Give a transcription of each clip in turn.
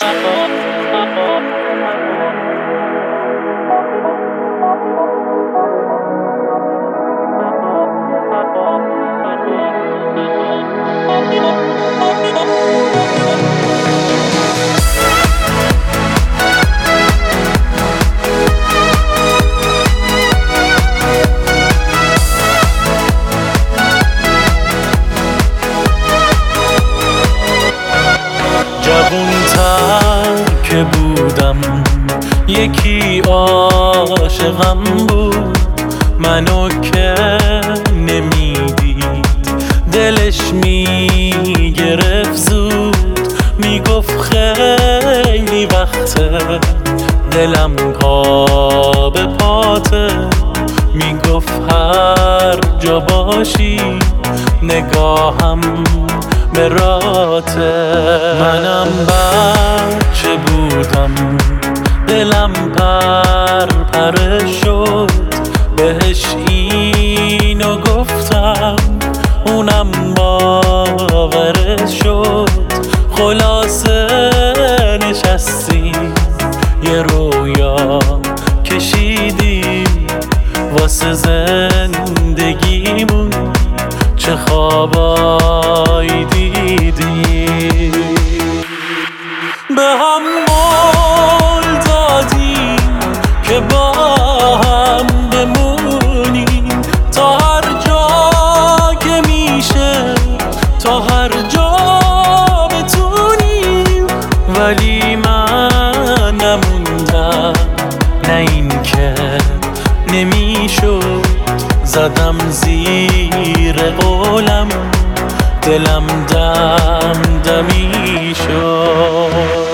جوون‌تر که بودم یکی عاشقم بود، منو که نمیدید دلش میگرفت زود، میگفت خیلی وقته دلم پا به پاته، میگفت هر جا باشی نگاهم به راته. منم بچه بودم دلم پر شد، بهش اینو گفتم اونم باورش شد. خلاصه نشستیم یه رویا کشیدیم واسه زندگیمون، چه خوابایی دیدیم. به هم قول دادیم که با هم بمونیم تا هر جا که میشه، تا هر جا بتونیم، ولی من نموندم، نه این که نمیشد. زدم زیر قولم دلم دمدمی شد.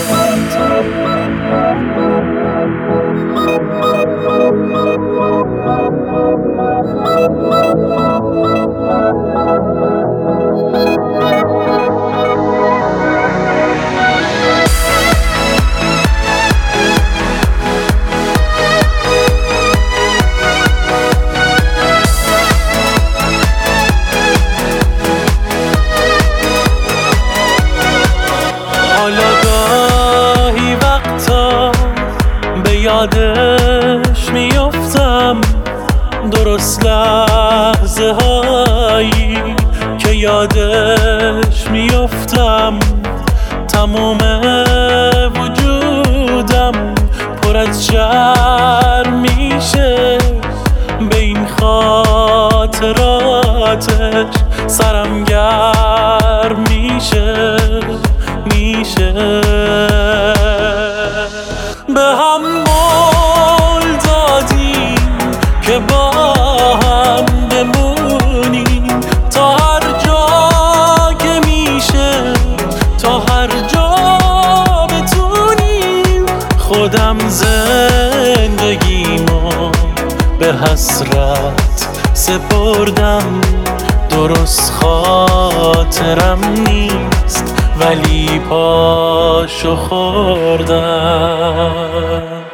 یادش میافتم درست لحظه هایی که یادش میافتم، تموم وجودم پر از شرم میشه به این خاطراتش، سرم گرم میشه. به هم قول دادیم که با هم بمونیم تا هر جا که میشه، تا هر جا بتونیم. خودم زندگیمو به حسرت سپردم، درست خاطرم نیست ولی پاشو خوردم.